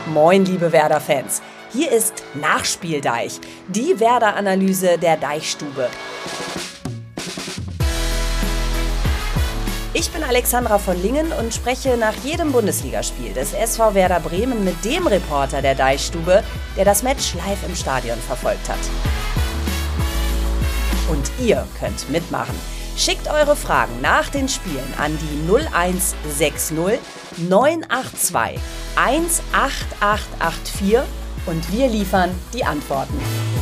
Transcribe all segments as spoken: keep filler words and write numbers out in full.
Moin, liebe Werder-Fans. Hier ist Nachspieldeich, die Werder-Analyse der Deichstube. Ich bin Alexandra von Lingen und spreche nach jedem Bundesligaspiel des S V Werder Bremen mit dem Reporter der Deichstube, der das Match live im Stadion verfolgt hat. Und ihr könnt mitmachen. Schickt eure Fragen nach den Spielen an die null eins sechs null neun acht zwei eins acht acht acht vier und wir liefern die Antworten.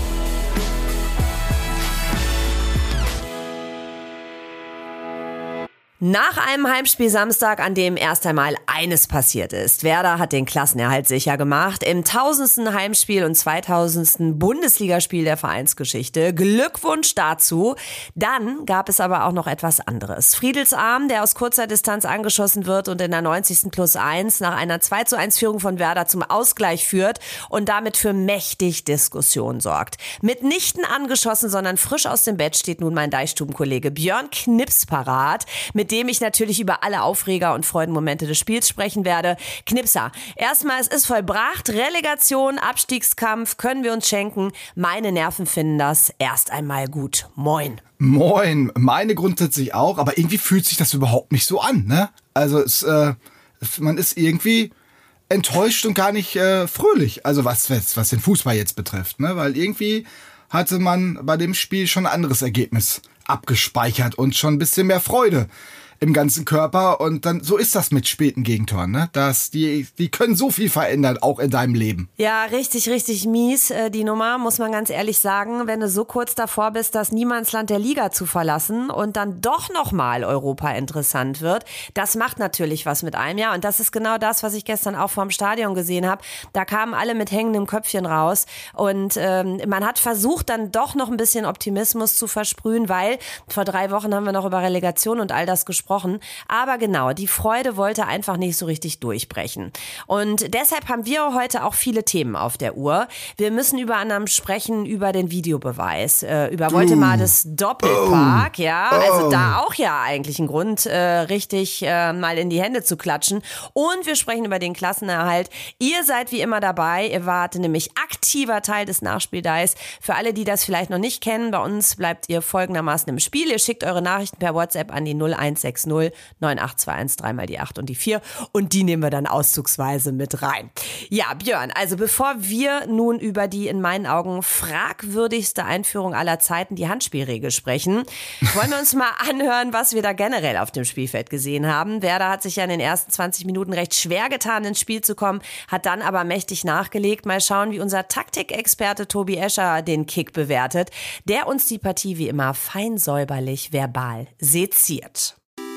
Nach einem Heimspiel Samstag, an dem erst einmal eines passiert ist. Werder hat den Klassenerhalt sicher gemacht. Im tausendsten Heimspiel und zweitausendsten Bundesligaspiel der Vereinsgeschichte. Glückwunsch dazu. Dann gab es aber auch noch etwas anderes. Friedelsarm, der aus kurzer Distanz angeschossen wird und in der neunzigsten plus eins nach einer zwei zu eins Führung von Werder zum Ausgleich führt und damit für mächtig Diskussion sorgt. Mitnichten angeschossen, sondern frisch aus dem Bett steht nun mein Deichstubenkollege Björn Knips parat, mit dem ich natürlich über alle Aufreger und Freudenmomente des Spiels sprechen werde. Knipser, erstmal, es ist vollbracht. Relegation, Abstiegskampf können wir uns schenken. Meine Nerven finden das erst einmal gut. Moin. Moin, meine grundsätzlich auch, aber irgendwie fühlt sich das überhaupt nicht so an, ne? Also es, äh, man ist irgendwie enttäuscht und gar nicht äh, fröhlich, also was, was, was den Fußball jetzt betrifft, ne? Weil irgendwie hatte man bei dem Spiel schon ein anderes Ergebnis abgespeichert und schon ein bisschen mehr Freude im ganzen Körper, und dann so ist das mit späten Gegentoren, ne? Das, die, die können so viel verändern, auch in deinem Leben. Ja, richtig, richtig mies, äh, die Nummer, muss man ganz ehrlich sagen, wenn du so kurz davor bist, das Niemandsland der Liga zu verlassen und dann doch nochmal Europa interessant wird, das macht natürlich was mit einem, ja, und das ist genau das, was ich gestern auch vorm Stadion gesehen habe. Da kamen alle mit hängendem Köpfchen raus und ähm, man hat versucht, dann doch noch ein bisschen Optimismus zu versprühen, weil vor drei Wochen haben wir noch über Relegation und all das gesprochen. Aber genau, die Freude wollte einfach nicht so richtig durchbrechen. Und deshalb haben wir heute auch viele Themen auf der Uhr. Wir müssen über anderem sprechen über den Videobeweis, äh, über Woltemades Doppelpark, ja, also da auch ja eigentlich ein Grund, äh, richtig äh, mal in die Hände zu klatschen. Und wir sprechen über den Klassenerhalt. Ihr seid wie immer dabei, ihr wart nämlich aktiver Teil des Nachspieldeichs. Für alle, die das vielleicht noch nicht kennen, bei uns bleibt ihr folgendermaßen im Spiel. Ihr schickt eure Nachrichten per WhatsApp an die null eins sechs null neun acht zwei eins, drei mal die acht und die vier, und die nehmen wir dann auszugsweise mit rein. Ja, Björn, also bevor wir nun über die in meinen Augen fragwürdigste Einführung aller Zeiten, die Handspielregel, sprechen, wollen wir uns mal anhören, was wir da generell auf dem Spielfeld gesehen haben. Werder hat sich ja in den ersten zwanzig Minuten recht schwer getan, ins Spiel zu kommen, hat dann aber mächtig nachgelegt. Mal schauen, wie unser Taktikexperte Tobi Escher den Kick bewertet, der uns die Partie wie immer fein säuberlich verbal seziert.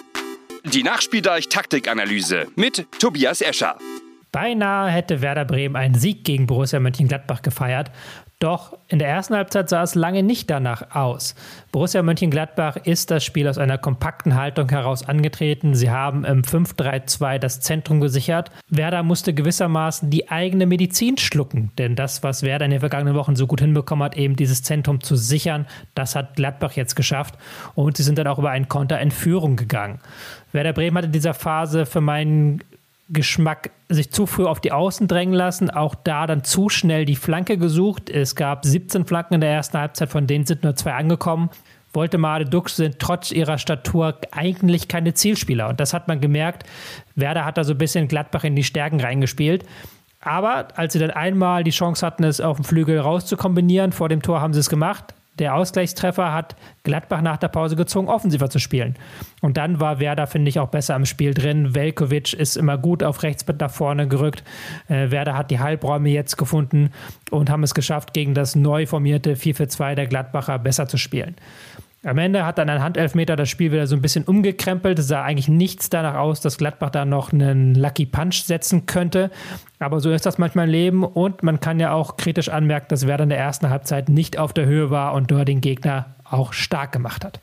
Die Nachspieldeich-Taktikanalyse mit Tobias Escher. Beinahe hätte Werder Bremen einen Sieg gegen Borussia Mönchengladbach gefeiert. Doch in der ersten Halbzeit sah es lange nicht danach aus. Borussia Mönchengladbach ist das Spiel aus einer kompakten Haltung heraus angetreten. Sie haben im fünf drei zwei das Zentrum gesichert. Werder musste gewissermaßen die eigene Medizin schlucken. Denn das, was Werder in den vergangenen Wochen so gut hinbekommen hat, eben dieses Zentrum zu sichern, das hat Gladbach jetzt geschafft. Und sie sind dann auch über einen Konter in Führung gegangen. Werder Bremen hat in dieser Phase für meinen Geschmack sich zu früh auf die Außen drängen lassen, auch da dann zu schnell die Flanke gesucht. Es gab siebzehn Flanken in der ersten Halbzeit, von denen sind nur zwei angekommen. Woltemade, Dux sind trotz ihrer Statur eigentlich keine Zielspieler, und das hat man gemerkt. Werder hat da so ein bisschen Gladbach in die Stärken reingespielt. Aber als sie dann einmal die Chance hatten, es auf dem Flügel rauszukombinieren, vor dem Tor haben sie es gemacht. Der Ausgleichstreffer hat Gladbach nach der Pause gezwungen, offensiver zu spielen. Und dann war Werder, finde ich, auch besser im Spiel drin. Veljković ist immer gut auf rechts mit nach vorne gerückt. Äh, Werder hat die Halbräume jetzt gefunden und haben es geschafft, gegen das neu formierte vier vier zwei der Gladbacher besser zu spielen. Am Ende hat dann ein Handelfmeter das Spiel wieder so ein bisschen umgekrempelt. Es sah eigentlich nichts danach aus, dass Gladbach da noch einen Lucky Punch setzen könnte. Aber so ist das manchmal im Leben, und man kann ja auch kritisch anmerken, dass Werder in der ersten Halbzeit nicht auf der Höhe war und dort den Gegner auch stark gemacht hat.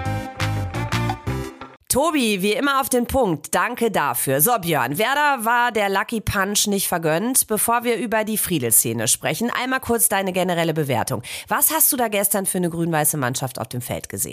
Tobi, wie immer auf den Punkt. Danke dafür. So, Björn, Werder war der Lucky Punch nicht vergönnt. Bevor wir über die Friedel-Szene sprechen, einmal kurz deine generelle Bewertung. Was hast du da gestern für eine grün-weiße Mannschaft auf dem Feld gesehen?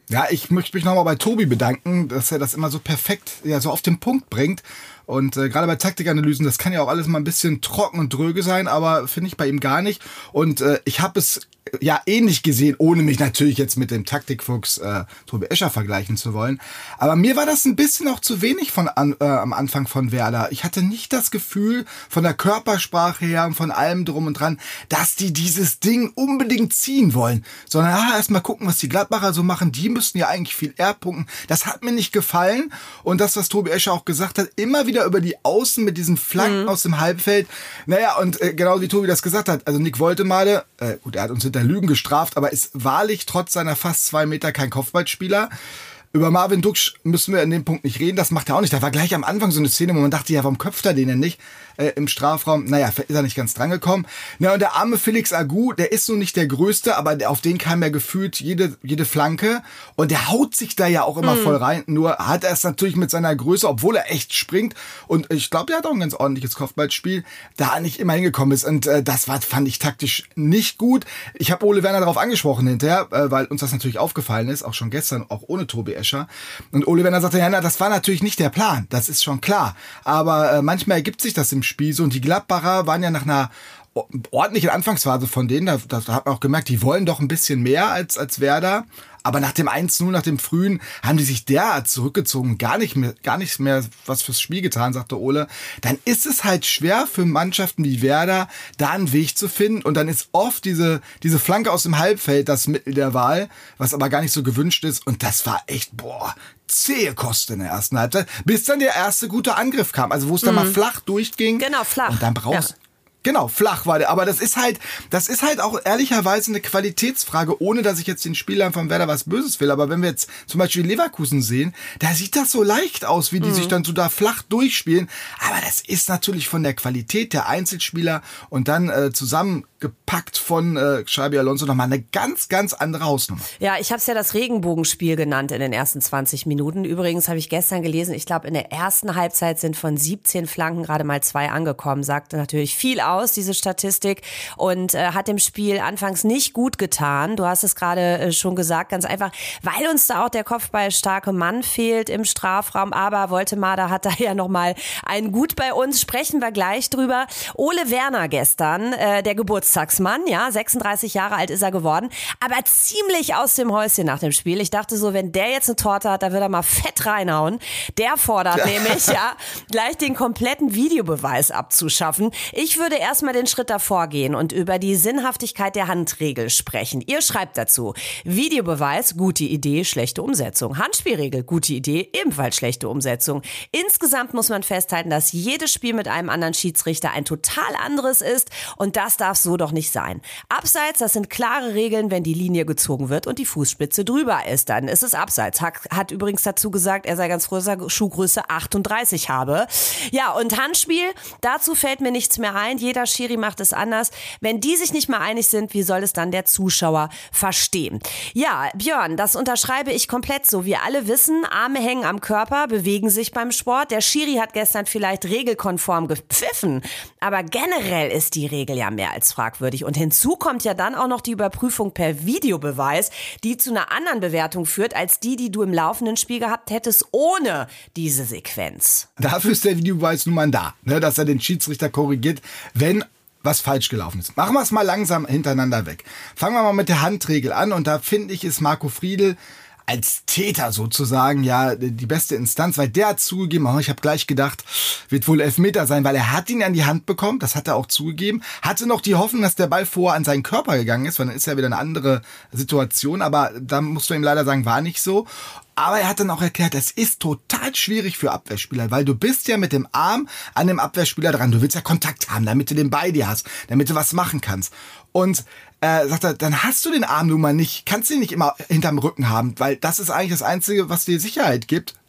Ja, ich möchte mich nochmal bei Tobi bedanken, dass er das immer so perfekt, ja, so auf den Punkt bringt. Und äh, gerade bei Taktikanalysen, das kann ja auch alles mal ein bisschen trocken und dröge sein, aber finde ich bei ihm gar nicht. Und äh, ich habe es ja ähnlich gesehen, ohne mich natürlich jetzt mit dem Taktikfuchs äh, Tobi Escher vergleichen zu wollen. Aber mir war das ein bisschen auch zu wenig von an, äh, am Anfang von Werder. Ich hatte nicht das Gefühl von der Körpersprache her und von allem drum und dran, dass die dieses Ding unbedingt ziehen wollen. Sondern ah, erst mal gucken, was die Gladbacher so machen. Die müssten ja eigentlich viel eher punkten. Das hat mir nicht gefallen. Und das, was Tobi Escher auch gesagt hat, immer wieder über die Außen mit diesen Flanken mhm. aus dem Halbfeld. Naja, und äh, genau wie Tobi das gesagt hat, also Nick Woltemade, äh, gut, er hat uns hinter Lügen gestraft, aber ist wahrlich trotz seiner fast zwei Meter kein Kopfballspieler. Über Marvin Duksch müssen wir in dem Punkt nicht reden, das macht er auch nicht. Da war gleich am Anfang so eine Szene, wo man dachte, ja, warum köpft er den denn nicht äh, im Strafraum? Naja, ist er nicht ganz drangekommen. Na, und der arme Felix Agu, der ist nun nicht der Größte, aber auf den kam ja gefühlt jede, jede Flanke. Und der haut sich da ja auch immer mhm. voll rein. Nur hat er es natürlich mit seiner Größe, obwohl er echt springt. Und ich glaube, der hat auch ein ganz ordentliches Kopfballspiel, da nicht immer hingekommen ist. Und äh, das war, fand ich taktisch nicht gut. Ich habe Ole Werner darauf angesprochen hinterher, äh, weil uns das natürlich aufgefallen ist, auch schon gestern, auch ohne Tobi Escher. Und Ole Werner sagte, ja, na, das war natürlich nicht der Plan, das ist schon klar. Aber äh, manchmal ergibt sich das im Spiel so. Und die Gladbacher waren ja nach einer ordentlichen Anfangsphase von denen, da, da hat man auch gemerkt, die wollen doch ein bisschen mehr als, als Werder. Aber nach dem eins null, nach dem Frühen, haben die sich derart zurückgezogen, gar nicht mehr, gar nicht mehr was fürs Spiel getan, sagte Ole. Dann ist es halt schwer für Mannschaften wie Werder, da einen Weg zu finden. Und dann ist oft diese, diese Flanke aus dem Halbfeld das Mittel der Wahl, was aber gar nicht so gewünscht ist. Und das war echt, boah, zähe Kost in der ersten Halbzeit, bis dann der erste gute Angriff kam. Also wo es dann mhm. mal flach durchging. Genau, flach. Und dann brauchst ja. Genau, flach war der. Aber das ist halt, das ist halt auch ehrlicherweise eine Qualitätsfrage, ohne dass ich jetzt den Spielern von Werder was Böses will. Aber wenn wir jetzt zum Beispiel Leverkusen sehen, da sieht das so leicht aus, wie die mhm. sich dann so da flach durchspielen. Aber das ist natürlich von der Qualität der Einzelspieler und dann äh, zusammengepackt von äh, Xabi Alonso nochmal eine ganz, ganz andere Hausnummer. Ja, ich habe es ja das Regenbogenspiel genannt in den ersten zwanzig Minuten. Übrigens habe ich gestern gelesen, ich glaube in der ersten Halbzeit sind von siebzehn Flanken gerade mal zwei angekommen. Sagte natürlich viel aus. Aus, diese Statistik, und äh, hat dem Spiel anfangs nicht gut getan. Du hast es gerade äh, schon gesagt, ganz einfach, weil uns da auch der kopfballstarke Mann fehlt im Strafraum, aber Woltemade hat da ja nochmal einen gut bei uns, sprechen wir gleich drüber. Ole Werner gestern, äh, der Geburtstagsmann, ja, sechsunddreißig Jahre alt ist er geworden, aber ziemlich aus dem Häuschen nach dem Spiel. Ich dachte so, wenn der jetzt eine Torte hat, da wird er mal fett reinhauen. Der fordert nämlich, ja, gleich den kompletten Videobeweis abzuschaffen. Ich würde erstmal den Schritt davor gehen und über die Sinnhaftigkeit der Handregel sprechen. Ihr schreibt dazu: Videobeweis, gute Idee, schlechte Umsetzung. Handspielregel, gute Idee, ebenfalls schlechte Umsetzung. Insgesamt muss man festhalten, dass jedes Spiel mit einem anderen Schiedsrichter ein total anderes ist, und das darf so doch nicht sein. Abseits, das sind klare Regeln, wenn die Linie gezogen wird und die Fußspitze drüber ist, dann ist es Abseits. Hat, hat übrigens dazu gesagt, er sei ganz froh, dass er Schuhgröße achtunddreißig habe. Ja, und Handspiel, dazu fällt mir nichts mehr ein. Jeder Schiri macht es anders. Wenn die sich nicht mal einig sind, wie soll es dann der Zuschauer verstehen? Ja, Björn, das unterschreibe ich komplett so. Wir alle wissen, Arme hängen am Körper, bewegen sich beim Sport. Der Schiri hat gestern vielleicht regelkonform gepfiffen, aber generell ist die Regel ja mehr als fragwürdig. Und hinzu kommt ja dann auch noch die Überprüfung per Videobeweis, die zu einer anderen Bewertung führt, als die, die du im laufenden Spiel gehabt hättest, ohne diese Sequenz. Dafür ist der Videobeweis nun mal da, ne, dass er den Schiedsrichter korrigiert, wenn was falsch gelaufen ist. Machen wir es mal langsam hintereinander weg. Fangen wir mal mit der Handregel an, und da finde ich, ist Marco Friedl als Täter sozusagen ja die beste Instanz, weil der hat zugegeben, oh, ich habe gleich gedacht, wird wohl Elfmeter sein, weil er hat ihn an die Hand bekommen, das hat er auch zugegeben, hatte noch die Hoffnung, dass der Ball vorher an seinen Körper gegangen ist, weil dann ist ja wieder eine andere Situation, aber da musst du ihm leider sagen, war nicht so. Aber er hat dann auch erklärt, es ist total schwierig für Abwehrspieler, weil du bist ja mit dem Arm an dem Abwehrspieler dran. Du willst ja Kontakt haben, damit du den bei dir hast, damit du was machen kannst. Und äh, sagt er, dann hast du den Arm nun mal nicht, kannst du ihn nicht immer hinterm Rücken haben, weil das ist eigentlich das Einzige, was dir Sicherheit gibt,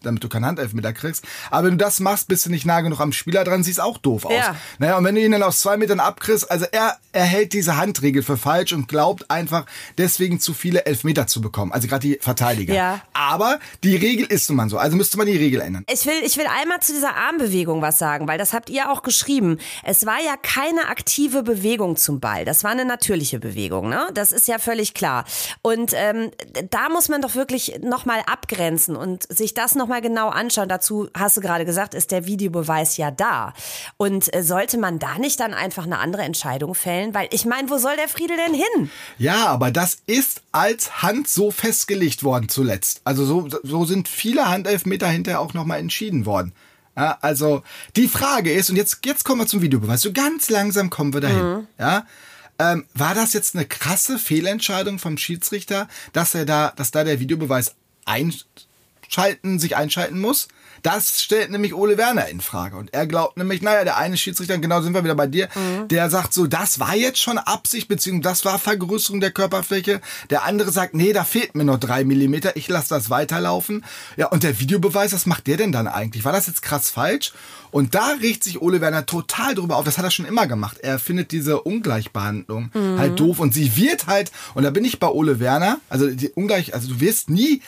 damit du keinen Handelfmeter kriegst. Aber wenn du das machst, bist du nicht nah genug am Spieler dran, siehst auch doof aus. Ja. Naja, und wenn du ihn dann aus zwei Metern abkriegst, also er, er hält diese Handregel für falsch und glaubt einfach, deswegen zu viele Elfmeter zu bekommen. Also gerade die Verteidiger. Ja. Aber die Regel ist nun mal so. Also müsste man die Regel ändern. Ich will, ich will einmal zu dieser Armbewegung was sagen, weil das habt ihr auch geschrieben. Es war ja keine aktive Bewegung zum Ball. Das war eine natürliche Bewegung, ne? Das ist ja völlig klar. Und ähm, da muss man doch wirklich nochmal abgrenzen und sich das nochmal genau anschauen. Dazu hast du gerade gesagt, ist der Videobeweis ja da. Und äh, sollte man da nicht dann einfach eine andere Entscheidung fällen? Weil ich meine, wo soll der Friedel denn hin? Ja, aber das ist als Hand so festgelegt worden zuletzt. Also so, so sind viele Handelfmeter hinterher auch nochmal entschieden worden. Ja, also die Frage ist, und jetzt, jetzt kommen wir zum Videobeweis, so ganz langsam kommen wir dahin. Mhm. Ja, ähm, war das jetzt eine krasse Fehlentscheidung vom Schiedsrichter, dass er da, dass da der Videobeweis einschalten, sich einschalten muss? Das stellt nämlich Ole Werner in Frage. Und er glaubt nämlich, naja, der eine Schiedsrichter, genau sind wir wieder bei dir, mhm. der sagt so, das war jetzt schon Absicht, beziehungsweise das war Vergrößerung der Körperfläche. Der andere sagt, nee, da fehlt mir noch drei Millimeter, ich lasse das weiterlaufen. Ja, und der Videobeweis, was macht der denn dann eigentlich? War das jetzt krass falsch? Und da regt sich Ole Werner total drüber auf. Das hat er schon immer gemacht. Er findet diese Ungleichbehandlung mhm. halt doof. Und sie wird halt, und da bin ich bei Ole Werner, also die Ungleich, also du wirst nie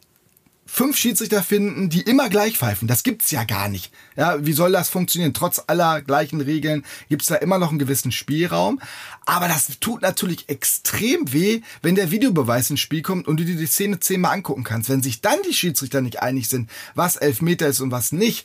fünf Schiedsrichter finden, die immer gleich pfeifen. Das gibt's ja gar nicht. Ja, wie soll das funktionieren? Trotz aller gleichen Regeln gibt's da immer noch einen gewissen Spielraum. Aber das tut natürlich extrem weh, wenn der Videobeweis ins Spiel kommt und du dir die Szene zehnmal angucken kannst. Wenn sich dann die Schiedsrichter nicht einig sind, was Elfmeter ist und was nicht,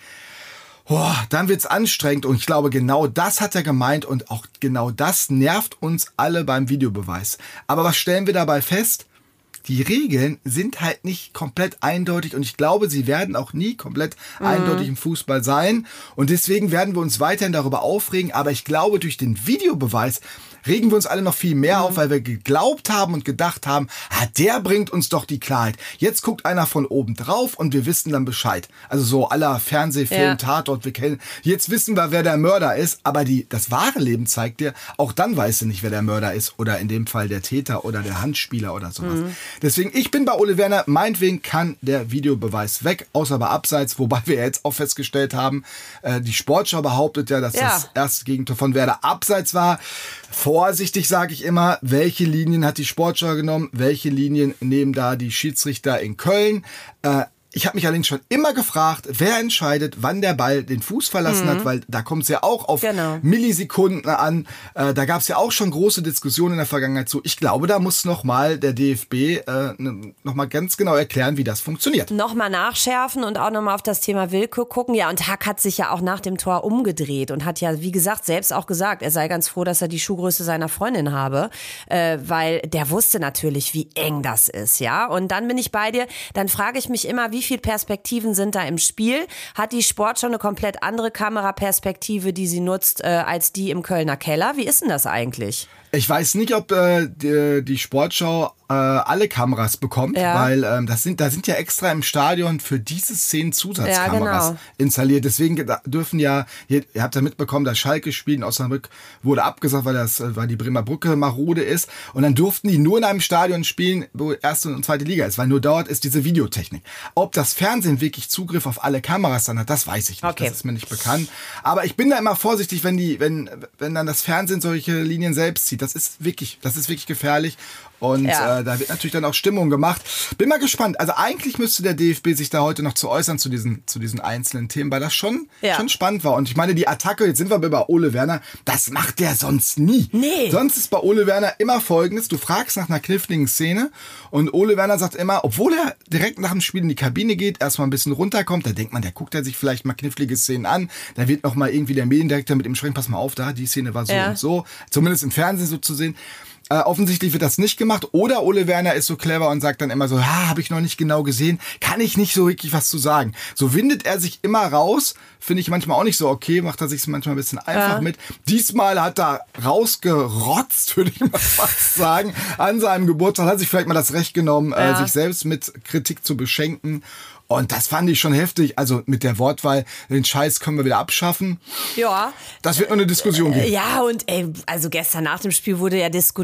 oh, dann wird's anstrengend. Und ich glaube, genau das hat er gemeint und auch genau das nervt uns alle beim Videobeweis. Aber was stellen wir dabei fest? Die Regeln sind halt nicht komplett eindeutig und ich glaube, sie werden auch nie komplett mhm. eindeutig im Fußball sein. Und deswegen werden wir uns weiterhin darüber aufregen. Aber ich glaube, durch den Videobeweis regen wir uns alle noch viel mehr mhm. auf, weil wir geglaubt haben und gedacht haben, ah, der bringt uns doch die Klarheit. Jetzt guckt einer von oben drauf und wir wissen dann Bescheid. Also so aller Fernsehfilm, ja. Tatort, wir kennen. Jetzt wissen wir, wer der Mörder ist, aber die, das wahre Leben zeigt dir, auch dann weißt du nicht, wer der Mörder ist oder in dem Fall der Täter oder der Handspieler oder sowas. Mhm. Deswegen, ich bin bei Ole Werner, meinetwegen kann der Videobeweis weg, außer bei Abseits, wobei wir jetzt auch festgestellt haben, äh, die Sportschau behauptet ja, dass ja. das erste Gegentor von Werder Abseits war. Vorsichtig sage ich immer, welche Linien hat die Sportschau genommen, welche Linien nehmen da die Schiedsrichter in Köln. Äh, Ich habe mich allerdings schon immer gefragt, wer entscheidet, wann der Ball den Fuß verlassen mhm. hat, weil da kommt es ja auch auf genau. Millisekunden an. Äh, da gab es ja auch schon große Diskussionen in der Vergangenheit zu. Ich glaube, da muss nochmal der D F B äh, ne, nochmal ganz genau erklären, wie das funktioniert. Nochmal nachschärfen und auch nochmal auf das Thema Willkür gucken. Ja, und Hack hat sich ja auch nach dem Tor umgedreht und hat ja, wie gesagt, selbst auch gesagt, er sei ganz froh, dass er die Schuhgröße seiner Freundin habe, äh, weil der wusste natürlich, wie eng das ist. Ja, und dann bin ich bei dir, dann frage ich mich immer, wie Wie viele Perspektiven sind da im Spiel? Hat die Sportschau eine komplett andere Kameraperspektive, die sie nutzt, äh, als die im Kölner Keller? Wie ist denn das eigentlich? Ich weiß nicht, ob äh, die, die Sportschau äh, alle Kameras bekommt, ja. weil ähm, das sind, da sind ja extra im Stadion für diese Szenen Zusatzkameras ja, genau. installiert. Deswegen dürfen ja, ihr, ihr habt ja mitbekommen, das Schalke-Spiel in Osnabrück wurde abgesagt, weil das, weil die Bremer Brücke marode ist. Und dann durften die nur in einem Stadion spielen, wo erste und zweite Liga ist, weil nur dort ist diese Videotechnik. Ob das Fernsehen wirklich Zugriff auf alle Kameras dann hat, das weiß ich nicht. Okay. Das ist mir nicht bekannt. Aber ich bin da immer vorsichtig, wenn die, wenn, wenn dann das Fernsehen solche Linien selbst zieht. Das ist wirklich, das ist wirklich gefährlich. Und ja. äh, da wird natürlich dann auch Stimmung gemacht. Bin mal gespannt. Also eigentlich müsste der D F B sich da heute noch zu äußern zu diesen, zu diesen einzelnen Themen, weil das schon, ja. schon spannend war. Und ich meine, die Attacke, jetzt sind wir bei Ole Werner, das macht der sonst nie. Nee. Sonst ist bei Ole Werner immer Folgendes, du fragst nach einer kniffligen Szene und Ole Werner sagt immer, obwohl er direkt nach dem Spiel in die Kabine geht, erstmal ein bisschen runterkommt, da denkt man, der guckt er sich vielleicht mal knifflige Szenen an, da wird noch mal irgendwie der Mediendirektor mit ihm sprechen, pass mal auf, da, die Szene war so ja. und so, zumindest im Fernsehen so zu sehen. Äh, offensichtlich wird das nicht gemacht. Oder Ole Werner ist so clever und sagt dann immer so, ha, habe ich noch nicht genau gesehen, kann ich nicht so wirklich was zu sagen. So windet er sich immer raus, finde ich manchmal auch nicht so okay, macht er sich manchmal ein bisschen einfach ja. mit. Diesmal hat er rausgerotzt, würde ich mal fast sagen, an seinem Geburtstag, hat sich vielleicht mal das Recht genommen, ja. äh, sich selbst mit Kritik zu beschenken. Und das fand ich schon heftig. Also mit der Wortwahl, den Scheiß können wir wieder abschaffen. Ja. Das wird nur eine Diskussion geben. Ja, und ey, also gestern nach dem Spiel wurde ja diskutiert,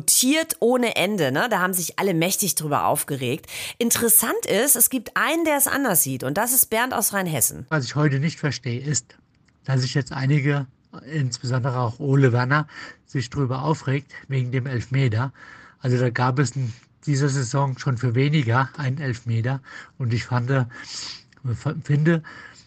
diskutiert ohne Ende. Ne? Da haben sich alle mächtig drüber aufgeregt. Interessant ist, es gibt einen, der es anders sieht. Und das ist Bernd aus Rheinhessen. Was ich heute nicht verstehe, ist, dass sich jetzt einige, insbesondere auch Ole Werner, sich drüber aufregt wegen dem Elfmeter. Also da gab es in dieser Saison schon für weniger einen Elfmeter. Und ich fand, finde,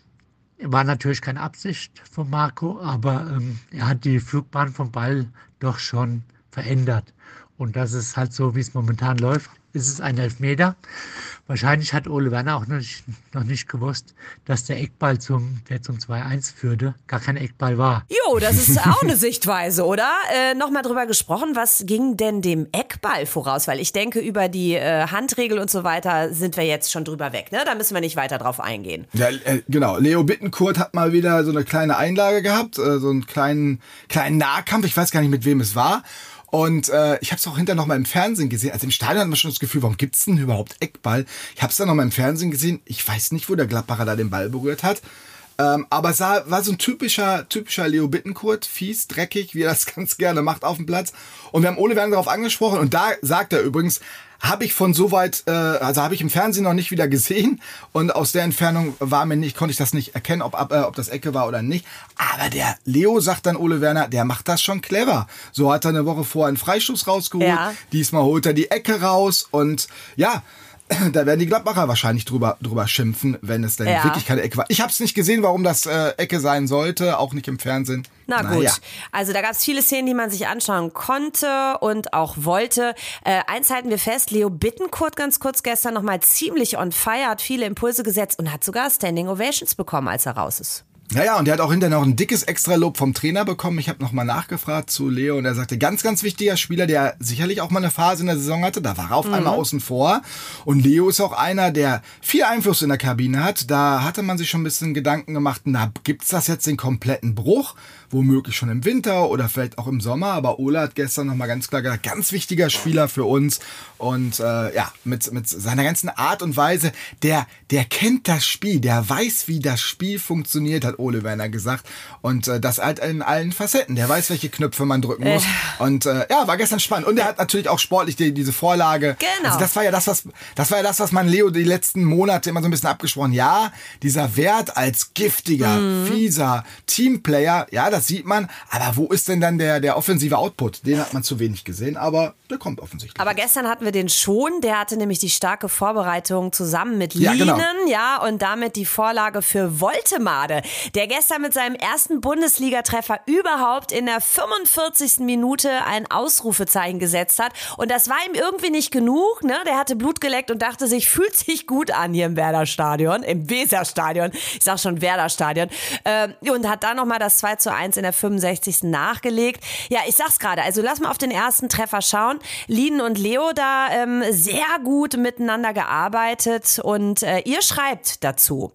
war natürlich keine Absicht von Marco, aber ähm, er hat die Flugbahn vom Ball doch schon verändert. Und das ist halt so, wie es momentan läuft. Ist es ein Elfmeter? Wahrscheinlich hat Ole Werner auch noch nicht, noch nicht gewusst, dass der Eckball, zum, der zum zwei eins führte, gar kein Eckball war. Jo, das ist auch eine Sichtweise, oder? Äh, Nochmal drüber gesprochen, was ging denn dem Eckball voraus? Weil ich denke, über die äh, Handregel und so weiter sind wir jetzt schon drüber weg. Ne? Da müssen wir nicht weiter drauf eingehen. Ja, äh, genau. Leo Bittencourt hat mal wieder so eine kleine Einlage gehabt, äh, so einen kleinen, kleinen Nahkampf. Ich weiß gar nicht, mit wem es war. Und äh, ich habe es auch hinterher noch mal im Fernsehen gesehen. Also im Stadion hat man schon das Gefühl, warum gibt's denn überhaupt Eckball? Ich habe es dann noch mal im Fernsehen gesehen. Ich weiß nicht, wo der Gladbacher da den Ball berührt hat. Ähm, aber es war, war so ein typischer, typischer Leo Bittencourt, fies, dreckig, wie er das ganz gerne macht auf dem Platz. Und wir haben Ole Werner darauf angesprochen. Und da sagt er übrigens, habe ich von so weit, äh, also habe ich im Fernsehen noch nicht wieder gesehen. Und aus der Entfernung war mir nicht, konnte ich das nicht erkennen, ob, äh, ob das Ecke war oder nicht. Aber der Leo, sagt dann Ole Werner, der macht das schon clever. So hat er eine Woche vorher einen Freistoß rausgeholt. Ja. Diesmal holt er die Ecke raus. Und ja, da werden die Gladbacher wahrscheinlich drüber, drüber schimpfen, wenn es denn ja. wirklich keine Ecke war. Ich habe es nicht gesehen, warum das äh, Ecke sein sollte, auch nicht im Fernsehen. Na gut, naja. Also da gab es viele Szenen, die man sich anschauen konnte und auch wollte. Äh, eins halten wir fest, Leo Bittencourt ganz kurz gestern nochmal ziemlich on fire, hat viele Impulse gesetzt und hat sogar Standing Ovations bekommen, als er raus ist. Ja, ja, und der hat auch hinterher noch ein dickes Extralob vom Trainer bekommen. Ich habe nochmal nachgefragt zu Leo und er sagte, ganz, ganz wichtiger Spieler, der sicherlich auch mal eine Phase in der Saison hatte. Da war er auf mhm. einmal außen vor. Und Leo ist auch einer, der viel Einfluss in der Kabine hat. Da hatte man sich schon ein bisschen Gedanken gemacht, na, gibt's das jetzt den kompletten Bruch? Womöglich schon im Winter oder vielleicht auch im Sommer. Aber Ole hat gestern nochmal ganz klar gesagt, ganz wichtiger Spieler für uns. Und äh, ja, mit, mit seiner ganzen Art und Weise, der, der kennt das Spiel, der weiß, wie das Spiel funktioniert, hat Ole Werner gesagt. Und äh, das halt in allen Facetten. Der weiß, welche Knöpfe man drücken muss. Äh. Und äh, ja, war gestern spannend. Und er hat natürlich auch sportlich die, diese Vorlage. Genau. Also das war ja das, was das war ja das, was man Leo die letzten Monate immer so ein bisschen abgesprochen. Ja, dieser Wert als giftiger, mhm. fieser Teamplayer, ja, das sieht man. Aber wo ist denn dann der, der offensive Output? Den hat man zu wenig gesehen, aber der kommt offensichtlich. Aber gestern hatten wir den schon. Der hatte nämlich die starke Vorbereitung zusammen mit ja, Lienen, genau. ja, und damit die Vorlage für Woltemade, der gestern mit seinem ersten Bundesliga-Treffer überhaupt in der fünfundvierzigsten Minute ein Ausrufezeichen gesetzt hat. Und das war ihm irgendwie nicht genug, ne? Der hatte Blut geleckt und dachte sich, fühlt sich gut an hier im Werder-Stadion, im Weserstadion. Ich sag schon Werder-Stadion. Ähm, und hat dann nochmal das zwei zu eins in der fünfundsechzigsten nachgelegt. Ja, ich sag's gerade, also lass mal auf den ersten Treffer schauen. Lienen und Leo da ähm, sehr gut miteinander gearbeitet und äh, ihr schreibt dazu.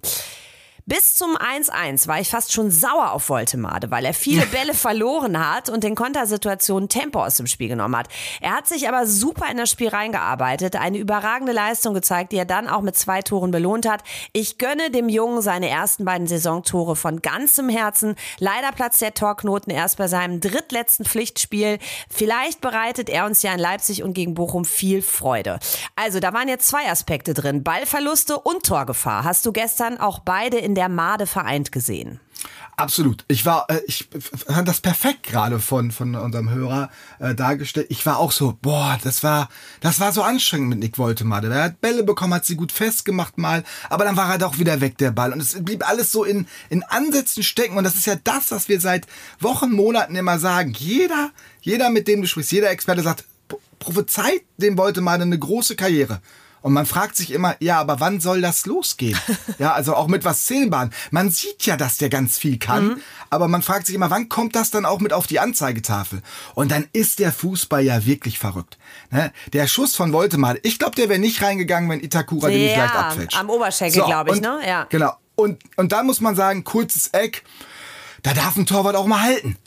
Bis zum eins eins war ich fast schon sauer auf Woltemade, weil er viele Bälle verloren hat und in Kontersituationen Tempo aus dem Spiel genommen hat. Er hat sich aber super in das Spiel reingearbeitet, eine überragende Leistung gezeigt, die er dann auch mit zwei Toren belohnt hat. Ich gönne dem Jungen seine ersten beiden Saisontore von ganzem Herzen. Leider platzt der Torknoten erst bei seinem drittletzten Pflichtspiel. Vielleicht bereitet er uns ja in Leipzig und gegen Bochum viel Freude. Also da waren jetzt zwei Aspekte drin, Ballverluste und Torgefahr. Hast du gestern auch beide in der Made vereint gesehen? Absolut. Ich war, äh, ich fand das perfekt gerade von von unserem Hörer äh, dargestellt. Ich war auch so, boah, das war, das war so anstrengend mit Nick Woltemade. Er hat Bälle bekommen, hat sie gut festgemacht mal, aber dann war er doch wieder weg, der Ball. Und es blieb alles so in in Ansätzen stecken. Und das ist ja das, was wir seit Wochen, Monaten immer sagen. Jeder, jeder, mit dem du sprichst, jeder Experte sagt, prophezeit dem Woltemade eine große Karriere. Und man fragt sich immer, ja, aber wann soll das losgehen? Ja, also auch mit was zählbaren. Man sieht ja, dass der ganz viel kann, mhm. aber man fragt sich immer, wann kommt das dann auch mit auf die Anzeigetafel? Und dann ist der Fußball ja wirklich verrückt. Ne? Der Schuss von Woltemade, ich glaube, der wäre nicht reingegangen, wenn Itakura den nicht leicht abfälscht. Am Oberschenkel, so, glaube ich, und, ne? Ja. Genau. Und, und da muss man sagen, kurzes Eck, da darf ein Torwart auch mal halten.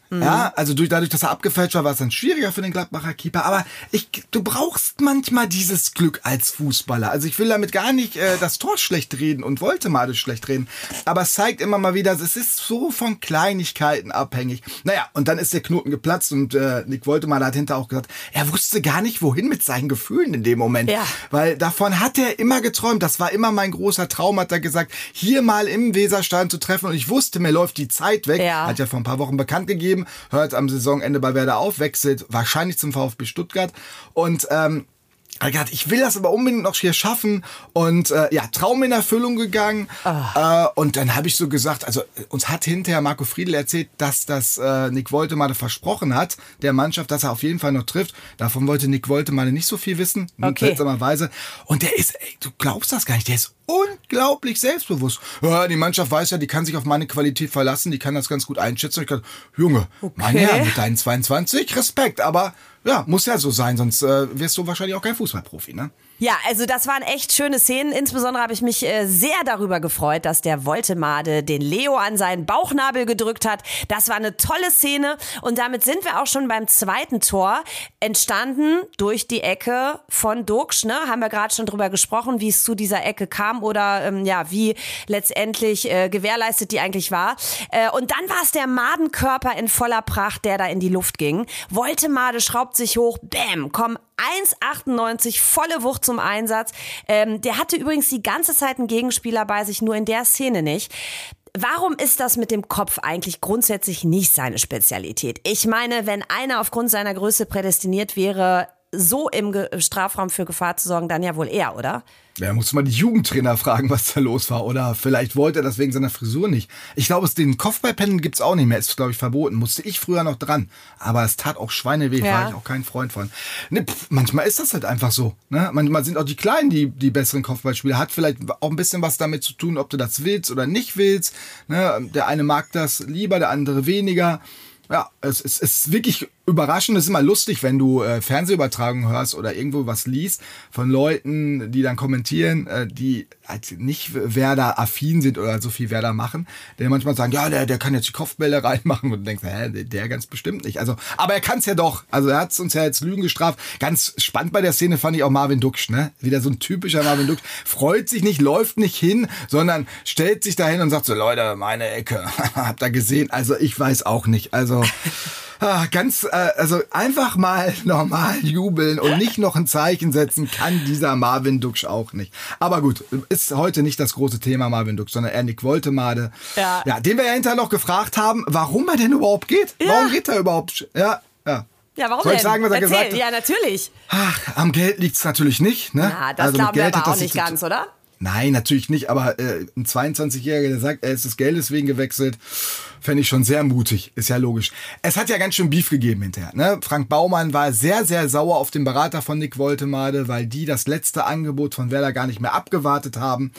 Mhm. Ja, also durch, dadurch, dass er abgefälscht war, war es dann schwieriger für den Gladbacher Keeper. Aber ich, du brauchst manchmal dieses Glück als Fußballer. Also ich will damit gar nicht äh, das Tor schlecht reden und wollte mal das schlecht reden. Aber es zeigt immer mal wieder, es ist so von Kleinigkeiten abhängig. Naja, und dann ist der Knoten geplatzt und äh, Nick Woltemade hat hinterher auch gesagt, er wusste gar nicht, wohin mit seinen Gefühlen in dem Moment. Ja. Weil davon hat er immer geträumt. Das war immer mein großer Traum, hat er gesagt, hier mal im Weserstadion zu treffen. Und ich wusste, mir läuft die Zeit weg. Ja. Hat ja vor ein paar Wochen bekannt gegeben, hört am Saisonende bei Werder auf, wechselt wahrscheinlich zum VfB Stuttgart. Und ähm, ich will das aber unbedingt noch hier schaffen und äh, ja, Traum in Erfüllung gegangen. Äh, und dann habe ich so gesagt, also uns hat hinterher Marco Friedl erzählt, dass das äh, Nick Woltemade versprochen hat, der Mannschaft, dass er auf jeden Fall noch trifft. Davon wollte Nick Woltemade nicht so viel wissen, okay. seltsamerweise. Und der ist, ey, du glaubst das gar nicht, der ist unglaublich selbstbewusst. Ja, die Mannschaft weiß ja, die kann sich auf meine Qualität verlassen, die kann das ganz gut einschätzen. Ich kann, Junge, okay. mein Herr, mit deinen zweiundzwanzig, Respekt, aber ja, muss ja so sein, sonst äh, wirst du wahrscheinlich auch kein Fußballprofi, ne? Ja, also das waren echt schöne Szenen. Insbesondere habe ich mich äh, sehr darüber gefreut, dass der Woltemade den Leo an seinen Bauchnabel gedrückt hat. Das war eine tolle Szene und damit sind wir auch schon beim zweiten Tor. Entstanden durch die Ecke von Duxch, ne? Haben wir gerade schon drüber gesprochen, wie es zu dieser Ecke kam oder ähm, ja, wie letztendlich äh, gewährleistet die eigentlich war. Äh, und dann war es der Madenkörper in voller Pracht, der da in die Luft ging. Woltemade schraubt sich hoch, bäm, komm, eins achtundneunzig, volle Wucht zum Einsatz. Ähm, der hatte übrigens die ganze Zeit einen Gegenspieler bei sich, nur in der Szene nicht. Warum ist das mit dem Kopf eigentlich grundsätzlich nicht seine Spezialität? Ich meine, wenn einer aufgrund seiner Größe prädestiniert wäre, so im Ge- Strafraum für Gefahr zu sorgen, dann ja wohl er, oder? Ja, muss mal die Jugendtrainer fragen, was da los war. Oder vielleicht wollte er das wegen seiner Frisur nicht. Ich glaube, es den Kopfballpennen gibt's auch nicht mehr. Ist, glaube ich, verboten. Musste ich früher noch dran. Aber es tat auch Schweineweh. Ja. War ich auch kein Freund von. Ne, pff, manchmal ist das halt einfach so. Ne? Manchmal sind auch die Kleinen die, die besseren Kopfballspieler. Hat vielleicht auch ein bisschen was damit zu tun, ob du das willst oder nicht willst. Ne? Der eine mag das lieber, der andere weniger. Ja, es, es, es ist wirklich überraschend. Es ist immer lustig, wenn du äh, Fernsehübertragungen hörst oder irgendwo was liest von Leuten, die dann kommentieren, äh, die halt nicht Werder-affin sind oder so viel Werder machen, die manchmal sagen, ja, der, der kann jetzt die Kopfbälle reinmachen und du denkst, hä, der, der ganz bestimmt nicht. Also, aber er kann es ja doch. Also er hat uns ja jetzt Lügen gestraft. Ganz spannend bei der Szene fand ich auch Marvin Duxch, ne? Wieder so ein typischer Marvin Duxch. Freut sich nicht, läuft nicht hin, sondern stellt sich dahin und sagt so, Leute, meine Ecke. Habt ihr gesehen? Also ich weiß auch nicht. Also Ah, ganz, äh, also einfach mal normal jubeln und nicht noch ein Zeichen setzen kann dieser Marvin Duxch auch nicht. Aber gut, ist heute nicht das große Thema Marvin Duxch, sondern eher Nick Woltemade. Ja. Ja, den wir ja hinterher noch gefragt haben, warum er denn überhaupt geht. Ja. Warum geht er überhaupt? Ja, ja. Ja, warum Soll ich denn? sagen, was er Erzähl. gesagt hat? Ja, natürlich. Ach, am Geld liegt's natürlich nicht, ne? Ja, das Also mit glauben wir Geld aber hat auch das nicht nichts zu ganz, oder? Nein, natürlich nicht, aber äh, ein zweiundzwanzigjähriger, der sagt, er ist des Geldes wegen gewechselt, fände ich schon sehr mutig, ist ja logisch. Es hat ja ganz schön Beef gegeben hinterher. Ne? Frank Baumann war sehr, sehr sauer auf den Berater von Nick Woltemade, weil die das letzte Angebot von Werder gar nicht mehr abgewartet haben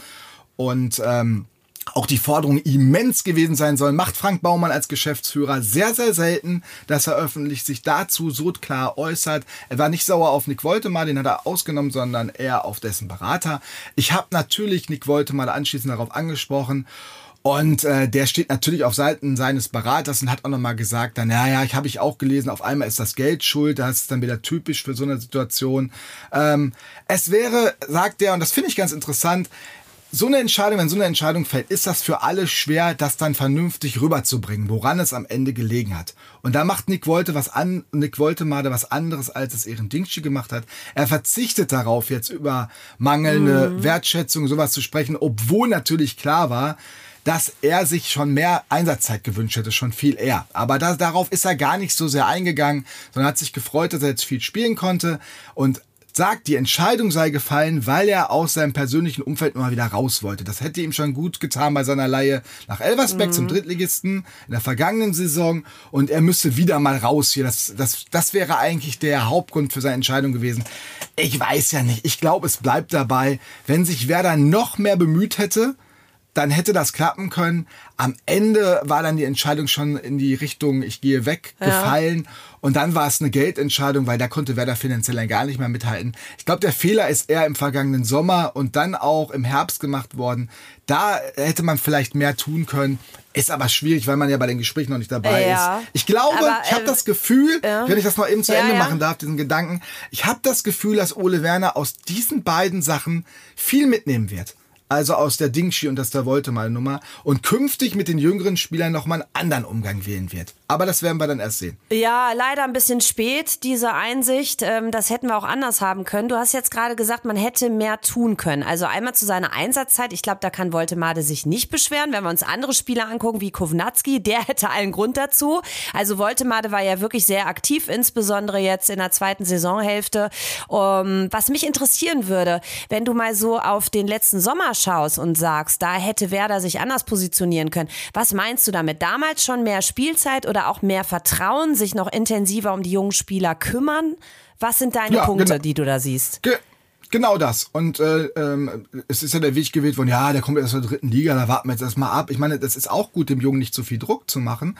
und ähm, auch die Forderung immens gewesen sein soll, macht Frank Baumann als Geschäftsführer sehr, sehr selten, dass er öffentlich sich dazu so klar äußert. Er war nicht sauer auf Nick Woltemade, den hat er ausgenommen, sondern eher auf dessen Berater. Ich habe natürlich Nick Woltemade anschließend darauf angesprochen und äh, der steht natürlich auf Seiten seines Beraters und hat auch nochmal gesagt, dann, ja, ja, ich habe ich auch gelesen, auf einmal ist das Geld schuld, das ist dann wieder typisch für so eine Situation. Ähm, es wäre, sagt er, und das finde ich ganz interessant, so eine Entscheidung, wenn so eine Entscheidung fällt, ist das für alle schwer, das dann vernünftig rüberzubringen, woran es am Ende gelegen hat. Und da macht Nick Wolte was an, Nick Woltemade was anderes, als es Eren Dinkci gemacht hat. Er verzichtet darauf, jetzt über mangelnde mhm. Wertschätzung sowas zu sprechen, obwohl natürlich klar war, dass er sich schon mehr Einsatzzeit gewünscht hätte, schon viel eher. Aber da, darauf ist er gar nicht so sehr eingegangen, sondern hat sich gefreut, dass er jetzt viel spielen konnte und sagt, die Entscheidung sei gefallen, weil er aus seinem persönlichen Umfeld mal wieder raus wollte. Das hätte ihm schon gut getan bei seiner Leihe nach Elversberg mhm. zum Drittligisten in der vergangenen Saison und er müsste wieder mal raus hier. Das, das, das wäre eigentlich der Hauptgrund für seine Entscheidung gewesen. Ich weiß ja nicht. Ich glaube, es bleibt dabei, wenn sich Werder noch mehr bemüht hätte, dann hätte das klappen können. Am Ende war dann die Entscheidung schon in die Richtung, ich gehe weg, ja. gefallen. Und dann war es eine Geldentscheidung, weil da konnte Werder finanziell dann gar nicht mehr mithalten. Ich glaube, der Fehler ist eher im vergangenen Sommer und dann auch im Herbst gemacht worden. Da hätte man vielleicht mehr tun können. Ist aber schwierig, weil man ja bei den Gesprächen noch nicht dabei ja. ist. Ich glaube, aber, ich habe äh, das Gefühl, ja. wenn ich das noch eben zu ja, Ende ja. machen darf, diesen Gedanken, ich habe das Gefühl, dass Ole Werner aus diesen beiden Sachen viel mitnehmen wird. Also aus der Dingschi und das der Woltemade-Nummer und künftig mit den jüngeren Spielern nochmal einen anderen Umgang wählen wird. Aber das werden wir dann erst sehen. Ja, leider ein bisschen spät, diese Einsicht. Das hätten wir auch anders haben können. Du hast jetzt gerade gesagt, man hätte mehr tun können. Also einmal zu seiner Einsatzzeit. Ich glaube, da kann Woltemade sich nicht beschweren. Wenn wir uns andere Spieler angucken, wie Kovnatski, der hätte allen Grund dazu. Also Woltemade war ja wirklich sehr aktiv, insbesondere jetzt in der zweiten Saisonhälfte. Um, was mich interessieren würde, wenn du mal so auf den letzten Sommer schaust und sagst, da hätte Werder sich anders positionieren können. Was meinst du damit? Damals schon mehr Spielzeit oder auch mehr Vertrauen, sich noch intensiver um die jungen Spieler kümmern? Was sind deine ja, Punkte, genau. die du da siehst? Ge- genau das. Und äh, ähm, es ist ja der Weg gewählt worden, ja, der kommt erst aus der dritten Liga, da warten wir jetzt erstmal ab. Ich meine, das ist auch gut, dem Jungen nicht so viel Druck zu machen.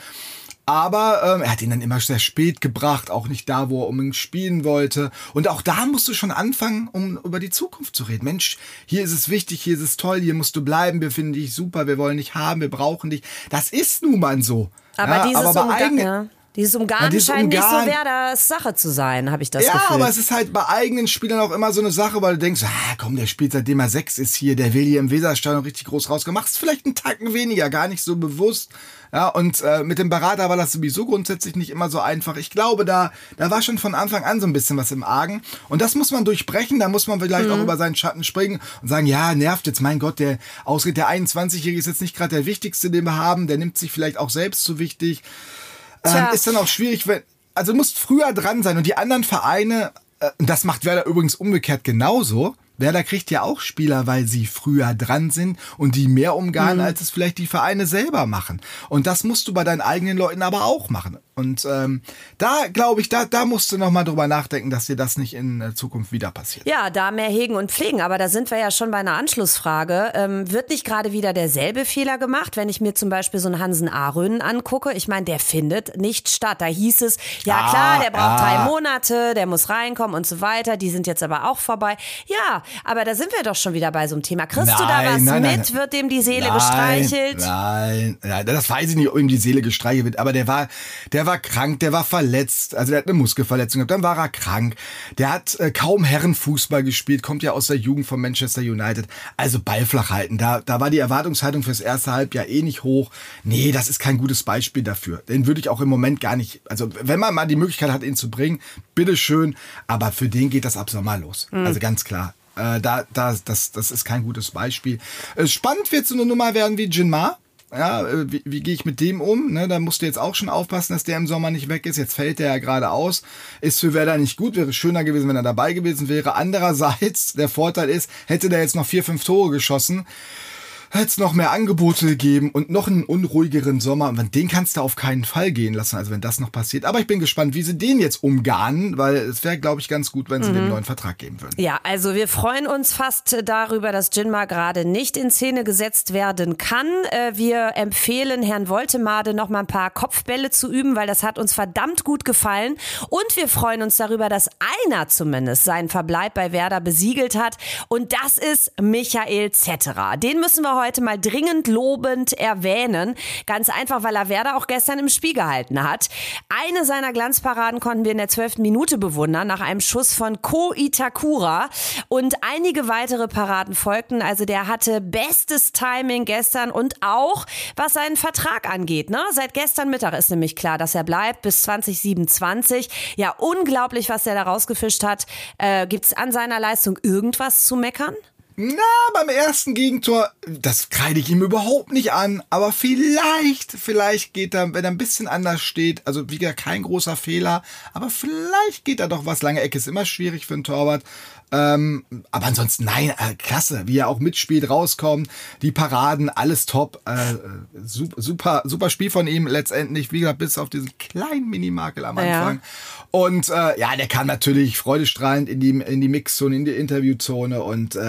Aber ähm, er hat ihn dann immer sehr spät gebracht, auch nicht da, wo er unbedingt spielen wollte. Und auch da musst du schon anfangen, um über die Zukunft zu reden. Mensch, hier ist es wichtig, hier ist es toll, hier musst du bleiben, wir finden dich super, wir wollen dich haben, wir brauchen dich. Das ist nun mal so. Aber ja, dieses aber Umgarnen, eigenen, ja. dieses Umgarnen ja, dieses scheint Umgarnen, nicht so Werders Sache zu sein, habe ich das ja, Gefühl. Ja, aber es ist halt bei eigenen Spielern auch immer so eine Sache, weil du denkst, ah, komm, der spielt seitdem er sechs ist hier, der will hier im Weserstadion richtig groß rausgemacht. Machst vielleicht einen Tacken weniger, gar nicht so bewusst. Ja, und äh, mit dem Berater war das sowieso grundsätzlich nicht immer so einfach. Ich glaube, da da war schon von Anfang an so ein bisschen was im Argen. Und das muss man durchbrechen, da muss man vielleicht mhm. auch über seinen Schatten springen und sagen, ja, nervt jetzt, mein Gott, der ausgeht, der einundzwanzigjährige ist jetzt nicht gerade der Wichtigste, den wir haben, der nimmt sich vielleicht auch selbst zu wichtig. Ähm, ist dann auch schwierig, wenn, also du musst früher dran sein und die anderen Vereine, äh, und das macht Werder übrigens umgekehrt genauso. Werder kriegt ja auch Spieler, weil sie früher dran sind und die mehr umgarnen, mhm. als es vielleicht die Vereine selber machen. Und das musst du bei deinen eigenen Leuten aber auch machen. Und ähm, da glaube ich, da, da musst du nochmal drüber nachdenken, dass dir das nicht in der Zukunft wieder passiert. Ja, da mehr hegen und pflegen. Aber da sind wir ja schon bei einer Anschlussfrage. Ähm, wird nicht gerade wieder derselbe Fehler gemacht, wenn ich mir zum Beispiel so einen Hansen Ahrönen angucke? Ich meine, der findet nicht statt. Da hieß es, ja ah, klar, der braucht ah. drei Monate, der muss reinkommen und so weiter. Die sind jetzt aber auch vorbei. Ja, aber da sind wir doch schon wieder bei so einem Thema. Kriegst nein, du da was nein, mit? Nein, wird dem die Seele nein, gestreichelt? Nein, nein, das weiß ich nicht, ob ihm die Seele gestreichelt wird. Aber der war, der war krank, der war verletzt. Also der hat eine Muskelverletzung gehabt, dann war er krank. Der hat äh, kaum Herrenfußball gespielt, kommt ja aus der Jugend von Manchester United. Also Ball flach halten. Da, da war die Erwartungshaltung fürs erste Halbjahr eh nicht hoch. Nee, das ist kein gutes Beispiel dafür. Den würde ich auch im Moment gar nicht, also wenn man mal die Möglichkeit hat, ihn zu bringen, bitteschön. Aber für den geht das ab Sommer los. Mhm. Also ganz klar. Äh, da, da, das, das ist kein gutes Beispiel. Äh, spannend wird so eine Nummer werden wie Jinmar. Ja, äh, wie, wie gehe ich mit dem um? Ne, da musst du jetzt auch schon aufpassen, dass der im Sommer nicht weg ist. Jetzt fällt der ja gerade aus. Ist für Werder nicht gut. Wäre schöner gewesen, wenn er dabei gewesen wäre. Andererseits, der Vorteil ist, hätte der jetzt noch vier, fünf Tore geschossen, hätte es noch mehr Angebote gegeben und noch einen unruhigeren Sommer. Und den kannst du auf keinen Fall gehen lassen, also wenn das noch passiert. Aber ich bin gespannt, wie sie den jetzt umgarnen, weil es wäre, glaube ich, ganz gut, wenn sie mhm. dem neuen Vertrag geben würden. Ja, also wir freuen uns fast darüber, dass Jinmar gerade nicht in Szene gesetzt werden kann. Wir empfehlen Herrn Woltemade noch mal ein paar Kopfbälle zu üben, weil das hat uns verdammt gut gefallen. Und wir freuen uns darüber, dass einer zumindest seinen Verbleib bei Werder besiegelt hat. Und das ist Michael Zetterer. Den müssen wir heute mal dringend lobend erwähnen. Ganz einfach, weil er Werder auch gestern im Spiel gehalten hat. Eine seiner Glanzparaden konnten wir in der zwölften Minute bewundern, nach einem Schuss von Ko Itakura. Und einige weitere Paraden folgten. Also der hatte bestes Timing gestern und auch, was seinen Vertrag angeht. Ne? Seit gestern Mittag ist nämlich klar, dass er bleibt bis zwanzig siebenundzwanzig. Ja, unglaublich, was der da rausgefischt hat. Äh, gibt's an seiner Leistung irgendwas zu meckern? Na, beim ersten Gegentor, das kreide ich ihm überhaupt nicht an, aber vielleicht, vielleicht geht er, wenn er ein bisschen anders steht, also wie gesagt, kein großer Fehler, aber vielleicht geht da doch was. Lange Ecke ist immer schwierig für einen Torwart. Ähm, aber ansonsten, nein, äh, klasse, wie er auch mitspielt, rauskommt, die Paraden, alles top, äh, super, super, super Spiel von ihm letztendlich, wie gesagt, bis auf diesen kleinen Minimakel am Anfang. Ja. Und äh, ja, der kam natürlich freudestrahlend in die in die Mixzone, in die Interviewzone und äh,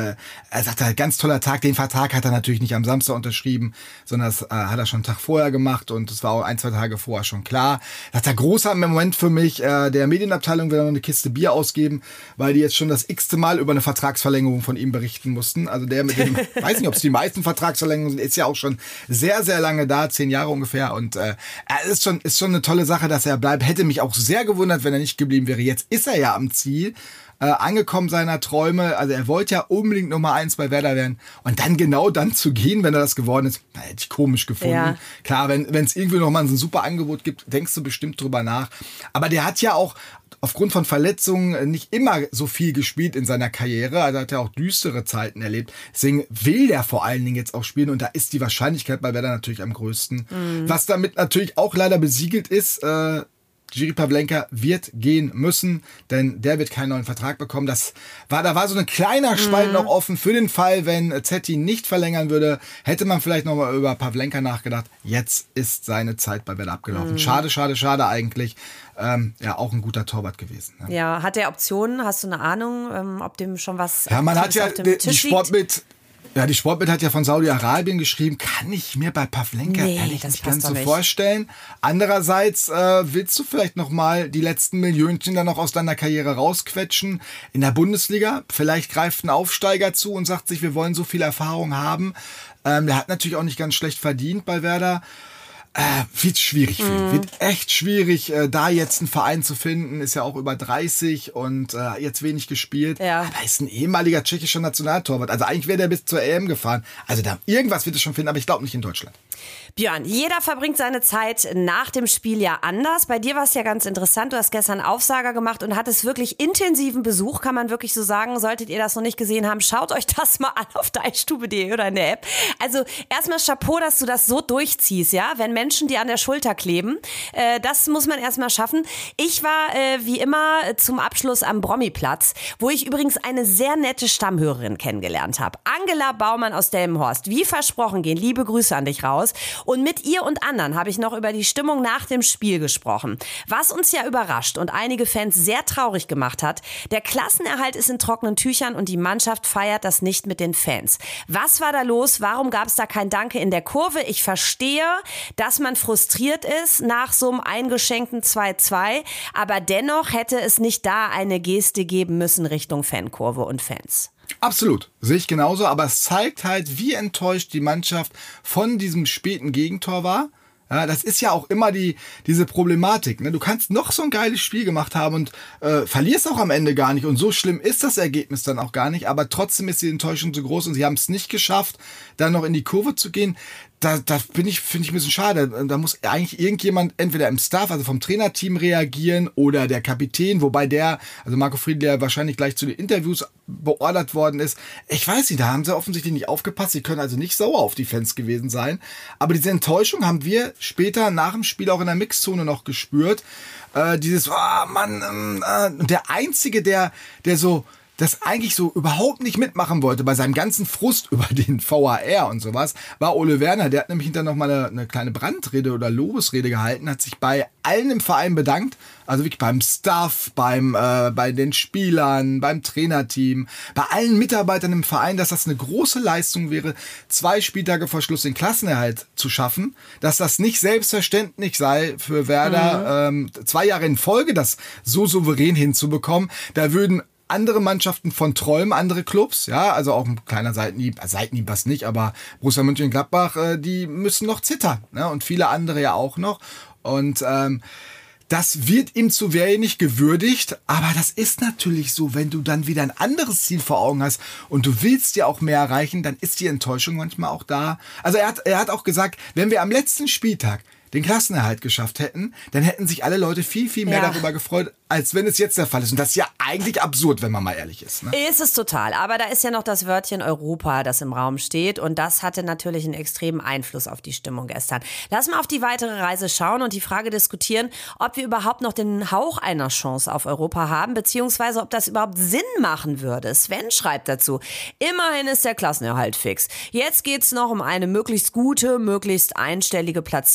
Er sagte, ganz toller Tag. Den Vertrag hat er natürlich nicht am Samstag unterschrieben, sondern das äh, hat er schon einen Tag vorher gemacht und das war auch ein, zwei Tage vorher schon klar. Das ist ein großer Moment für mich. Äh, der Medienabteilung will noch eine Kiste Bier ausgeben, weil die jetzt schon das x-te Mal über eine Vertragsverlängerung von ihm berichten mussten. Also der mit dem, weiß nicht, ob es die meisten Vertragsverlängerungen sind, ist ja auch schon sehr, sehr lange da, zehn Jahre ungefähr. Und äh, er ist schon, ist schon eine tolle Sache, dass er bleibt. Hätte mich auch sehr gewundert, wenn er nicht geblieben wäre. Jetzt ist er ja am Ziel. Äh, angekommen seiner Träume, also er wollte ja unbedingt Nummer eins bei Werder werden und dann genau dann zu gehen, wenn er das geworden ist, na, hätte ich komisch gefunden. Ja. Klar, wenn es irgendwie nochmal so ein super Angebot gibt, denkst du bestimmt drüber nach. Aber der hat ja auch aufgrund von Verletzungen nicht immer so viel gespielt in seiner Karriere, also hat er auch düstere Zeiten erlebt. Deswegen will der vor allen Dingen jetzt auch spielen und da ist die Wahrscheinlichkeit bei Werder natürlich am größten. Mhm. Was damit natürlich auch leider besiegelt ist, äh, Jiří Pavlenka wird gehen müssen, denn der wird keinen neuen Vertrag bekommen. Das war, da war so ein kleiner Spalt mhm. noch offen für den Fall, wenn Zetti nicht verlängern würde, hätte man vielleicht noch mal über Pavlenka nachgedacht. Jetzt ist seine Zeit bei Werder abgelaufen. Mhm. Schade, schade, schade eigentlich. Ähm, ja, auch ein guter Torwart gewesen. Ja, ja, hat der Optionen? Hast du eine Ahnung, ähm, ob dem schon was ja, man hat ja die, die Sportbild. Ja, die Sportbild hat ja von Saudi-Arabien geschrieben, kann ich mir bei Pavlenka nee, ehrlich nicht ganz so nicht. vorstellen. Andererseits äh, willst du vielleicht noch mal die letzten Millionchen dann noch aus deiner Karriere rausquetschen in der Bundesliga. Vielleicht greift ein Aufsteiger zu und sagt sich, wir wollen so viel Erfahrung haben. Ähm, der hat natürlich auch nicht ganz schlecht verdient bei Werder. Äh, wird schwierig für ihn. Mhm. Wird echt schwierig, äh, da jetzt einen Verein zu finden. Ist ja auch über dreißig und äh, jetzt wenig gespielt. Ja. Aber ist ein ehemaliger tschechischer Nationaltorwart. Also eigentlich wäre der bis zur E M gefahren. Also da irgendwas wird es schon finden, aber ich glaube nicht in Deutschland. Björn, jeder verbringt seine Zeit nach dem Spiel ja anders. Bei dir war es ja ganz interessant. Du hast gestern Aufsager gemacht und hattest wirklich intensiven Besuch, kann man wirklich so sagen. Solltet ihr das noch nicht gesehen haben, schaut euch das mal an auf deichstube punkt de oder in der App. Also erstmal Chapeau, dass du das so durchziehst, ja, wenn Menschen dir an der Schulter kleben. Äh, das muss man erstmal schaffen. Ich war äh, wie immer zum Abschluss am Brommi-Platz, wo ich übrigens eine sehr nette Stammhörerin kennengelernt habe. Angela Baumann aus Delmenhorst. Wie versprochen gehen liebe Grüße an dich raus. Und mit ihr und anderen habe ich noch über die Stimmung nach dem Spiel gesprochen. Was uns ja überrascht und einige Fans sehr traurig gemacht hat, der Klassenerhalt ist in trockenen Tüchern und die Mannschaft feiert das nicht mit den Fans. Was war da los? Warum gab es da kein Danke in der Kurve? Ich verstehe, dass man frustriert ist nach so einem eingeschenkten zwei zwei, aber dennoch hätte es nicht da eine Geste geben müssen Richtung Fankurve und Fans. Absolut, sehe ich genauso, aber es zeigt halt, wie enttäuscht die Mannschaft von diesem späten Gegentor war. Ja, das ist ja auch immer die diese Problematik. Ne? Du kannst noch so ein geiles Spiel gemacht haben und äh, verlierst auch am Ende gar nicht. Und so schlimm ist das Ergebnis dann auch gar nicht. Aber trotzdem ist die Enttäuschung so groß und sie haben es nicht geschafft, dann noch in die Kurve zu gehen. Da, da bin ich, finde ich ein bisschen schade. Da muss eigentlich irgendjemand entweder im Staff, also vom Trainerteam reagieren oder der Kapitän, wobei der, also Marco Friedl, ja wahrscheinlich gleich zu den Interviews beordert worden ist. Ich weiß nicht, da haben sie offensichtlich nicht aufgepasst. Sie können also nicht sauer auf die Fans gewesen sein. Aber diese Enttäuschung haben wir später nach dem Spiel auch in der Mixzone noch gespürt. Äh, dieses, oh Mann, äh, und der Einzige, der, der so, das eigentlich so überhaupt nicht mitmachen wollte bei seinem ganzen Frust über den V A R und sowas, war Ole Werner. Der hat nämlich hinterher noch mal eine, eine kleine Brandrede oder Lobesrede gehalten, hat sich bei allen im Verein bedankt, also wirklich beim Staff, beim äh, bei den Spielern, beim Trainerteam, bei allen Mitarbeitern im Verein, dass das eine große Leistung wäre, zwei Spieltage vor Schluss den Klassenerhalt zu schaffen, dass das nicht selbstverständlich sei für Werder, mhm. ähm, zwei Jahre in Folge das so souverän hinzubekommen. Da würden andere Mannschaften von träumen, andere Clubs, ja, also auch ein kleiner Seitenhieb, Seitenhieb was nicht, aber Borussia Mönchengladbach, äh, die müssen noch zittern, ne? Und viele andere ja auch noch. Und ähm, das wird ihm zu wenig gewürdigt, aber das ist natürlich so, wenn du dann wieder ein anderes Ziel vor Augen hast und du willst ja auch mehr erreichen, dann ist die Enttäuschung manchmal auch da. Also er hat, er hat auch gesagt, wenn wir am letzten Spieltag den Klassenerhalt geschafft hätten, dann hätten sich alle Leute viel, viel mehr ja. darüber gefreut, als wenn es jetzt der Fall ist. Und das ist ja eigentlich absurd, wenn man mal ehrlich ist. Ne? Ist es total. Aber da ist ja noch das Wörtchen Europa, das im Raum steht. Und das hatte natürlich einen extremen Einfluss auf die Stimmung gestern. Lass mal auf die weitere Reise schauen und die Frage diskutieren, ob wir überhaupt noch den Hauch einer Chance auf Europa haben, beziehungsweise ob das überhaupt Sinn machen würde. Sven schreibt dazu, immerhin ist der Klassenerhalt fix. Jetzt geht's noch um eine möglichst gute, möglichst einstellige Platzierung. Es